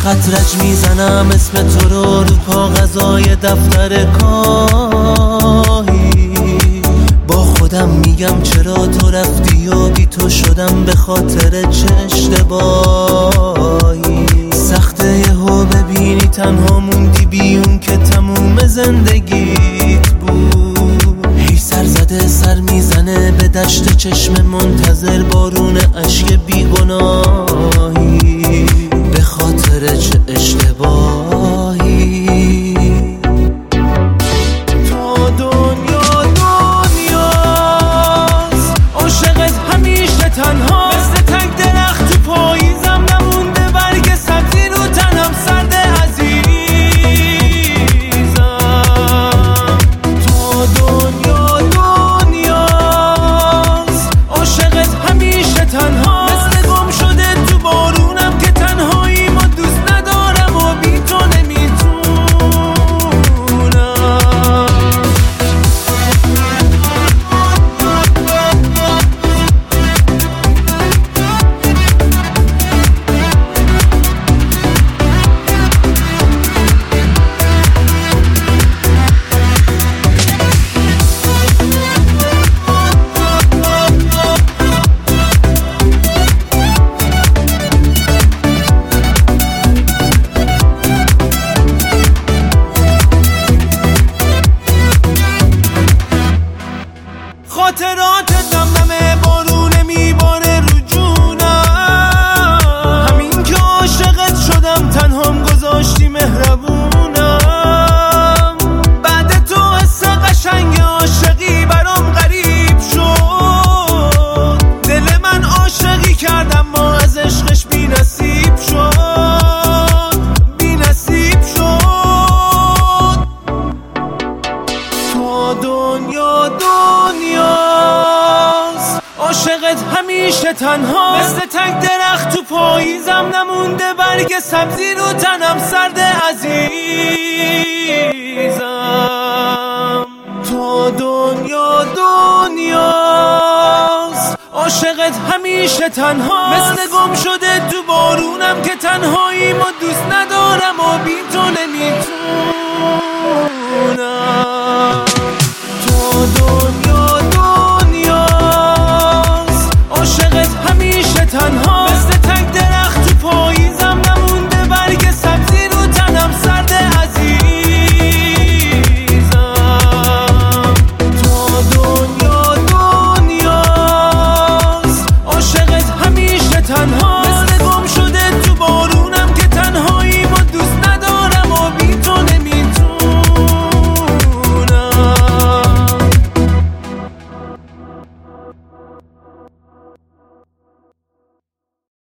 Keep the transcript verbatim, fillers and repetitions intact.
خط رج میزنم اسم تو رو رو کاغذای دفتر کاهی. با خودم میگم چرا تو رفتی و بی تو شدم به خاطر چه اشتباهی. سخته یهو ببینی تنها موندی بیون که تموم زندگیت بود. هی سر زده سر میزنه به دشت چشم منتظر بارون اشک بیگناهی. به خاطر چه اشتباهی. تا دنیا دنیاست عاشقت همیشه تنها. مثل تک درخت تو پاییزم نمونده برگ سبزی رو تنم سرد عزیزم. تا دنیا دنیاست عاشقت همیشه تنها. مثل گم شده تو بارونم که تنهایی ما دوست ندارم و بی تو نمیتونم. خاطرات دمدمه بارونه میباره رو جونم. همین که عاشقت شدم تنهام گذاشتی مهربونم. بعد تو حس قشنگ عاشقی برام غریب شد. دل من عاشقی کردم ما از عشقش بی نصیب شد. بی نصیب شد. تا دنیا دنیاست عاشقت همیشه تنها. مثل تک درخت تو پاییزم نمونده برگ سبزی رو تنم سرد عزیزم. تا دنیا دنیاست عاشقت همیشه تنها. مثل گم شده تو بارونم که تنهایی ما دوست ندارم و بی تو نمیتونم.